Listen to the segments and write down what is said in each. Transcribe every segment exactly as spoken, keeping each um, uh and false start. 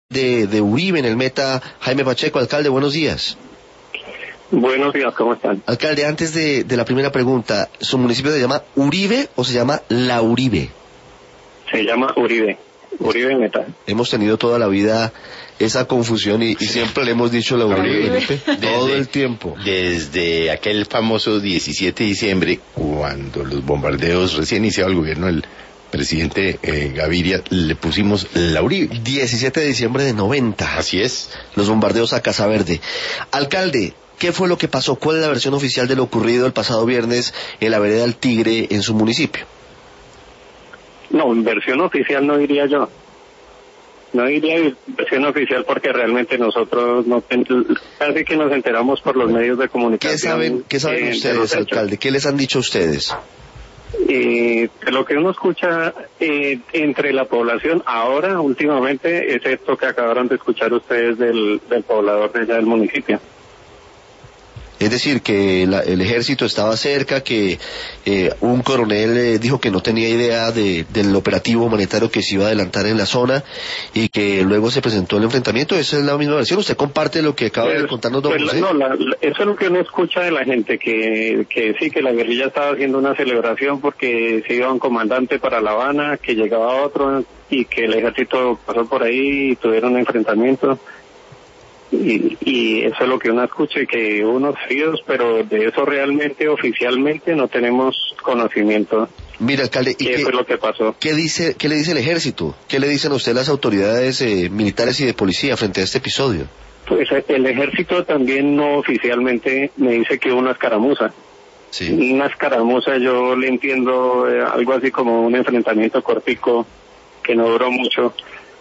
de, de Uribe en el Meta. Jaime Pacheco, alcalde, buenos días. Buenos días, ¿cómo están? Alcalde, antes de, de la primera pregunta, ¿su municipio se llama Uribe o se llama La Uribe? Se llama Uribe, Uribe Meta. Hemos tenido toda la vida esa confusión y, y siempre le hemos dicho La Uribe, Uribe. todo Desde- el tiempo. Desde aquel famoso diecisiete de diciembre, cuando los bombardeos recién iniciado el gobierno del presidente eh, Gaviria, le pusimos La Uribe. diecisiete de diciembre de noventa. Así es. Los bombardeos a Casa Verde. Alcalde, ¿qué fue lo que pasó? ¿Cuál es la versión oficial de lo ocurrido el pasado viernes en la vereda del Tigre en su municipio? No, versión oficial no diría yo. No diría versión oficial porque realmente nosotros no ten- casi que nos enteramos por los medios de comunicación. ¿Qué saben, qué saben eh, de los ustedes, hechos. alcalde? ¿Qué les han dicho a ustedes? Eh, de lo que uno escucha eh, entre la población ahora, últimamente, es esto que acabaron de escuchar ustedes del, del poblador de allá del municipio. Es decir, que la- el ejército estaba cerca, que eh, un coronel eh, dijo que no tenía idea de, del operativo humanitario que se iba a adelantar en la zona y que luego se presentó el enfrentamiento. ¿Esa es la misma versión? ¿Usted comparte lo que acaba de Pues, contarnos don pues, José? no, la- la- eso es lo que uno escucha de la gente, que, que sí, que la guerrilla estaba haciendo una celebración porque se iba un comandante para La Habana, que llegaba otro y que el ejército pasó por ahí y tuvieron un enfrentamiento. Y, y eso es lo que uno escucha y que unos fríos, pero de eso realmente, oficialmente, no tenemos conocimiento. Mira, alcalde, ¿y ¿Qué qué, fue lo que pasó? qué dice, qué le dice el ejército? ¿Qué le dicen a usted las autoridades eh, militares y de policía frente a este episodio? Pues el ejército también no oficialmente me dice que hubo una escaramuza. Sí. Una escaramuza yo le entiendo eh, algo así como un enfrentamiento cortico que no duró mucho.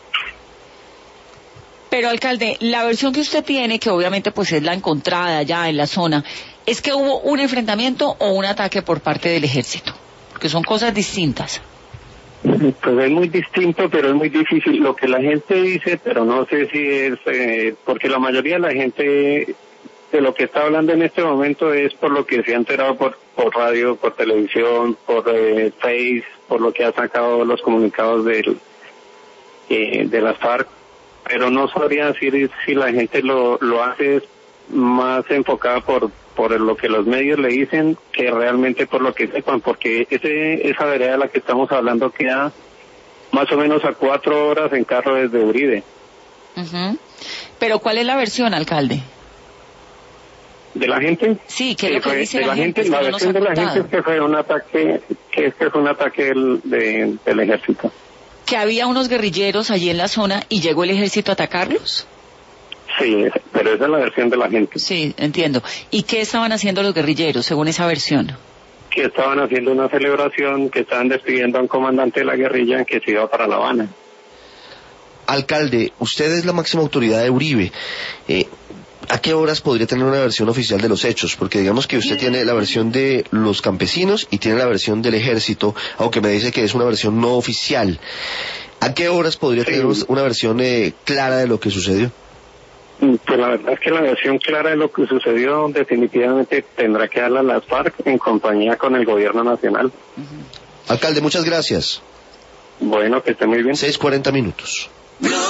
Pero, alcalde, la versión que usted tiene, que obviamente pues es la encontrada ya en la zona, es que hubo un enfrentamiento o un ataque por parte del ejército, porque son cosas distintas. Pues es muy distinto, pero es muy difícil lo que la gente dice, pero no sé si es, eh, porque la mayoría de la gente de lo que está hablando en este momento es por lo que se ha enterado por, por radio, por televisión, por eh, Face, por lo que ha sacado los comunicados del, eh, de las FARC. Pero no sabría decir si la gente lo, lo hace más enfocada por por lo que los medios le dicen que realmente por lo que sepan, porque ese esa vereda de la que estamos hablando queda más o menos a cuatro horas en carro desde Uribe. Ujú. Pero, ¿cuál es la versión, alcalde? ¿De la gente? Sí, ¿qué es lo que fue- dice de la gente? Es La que no nos versión ha de la contado. gente es que fue un ataque, que es que fue un ataque del, de- del ejército. Que había unos guerrilleros allí en la zona y llegó el ejército a atacarlos. Sí, pero esa es la versión de la gente. Sí, entiendo. ¿Y qué estaban haciendo los guerrilleros, según esa versión? Que estaban haciendo una celebración, que estaban despidiendo a un comandante de la guerrilla que se iba para La Habana. Alcalde, usted es la máxima autoridad de Uribe. Eh, ¿A qué horas podría tener una versión oficial de los hechos? Porque digamos que usted tiene la versión de los campesinos y tiene la versión del ejército, aunque me dice que es una versión no oficial. ¿A qué horas podría Sí. tener una versión eh, clara de lo que sucedió? Pues la verdad es que la versión clara de lo que sucedió definitivamente tendrá que darla las FARC en compañía con el gobierno nacional. Alcalde, muchas gracias. Bueno, que esté muy bien. seis cuarenta minutos.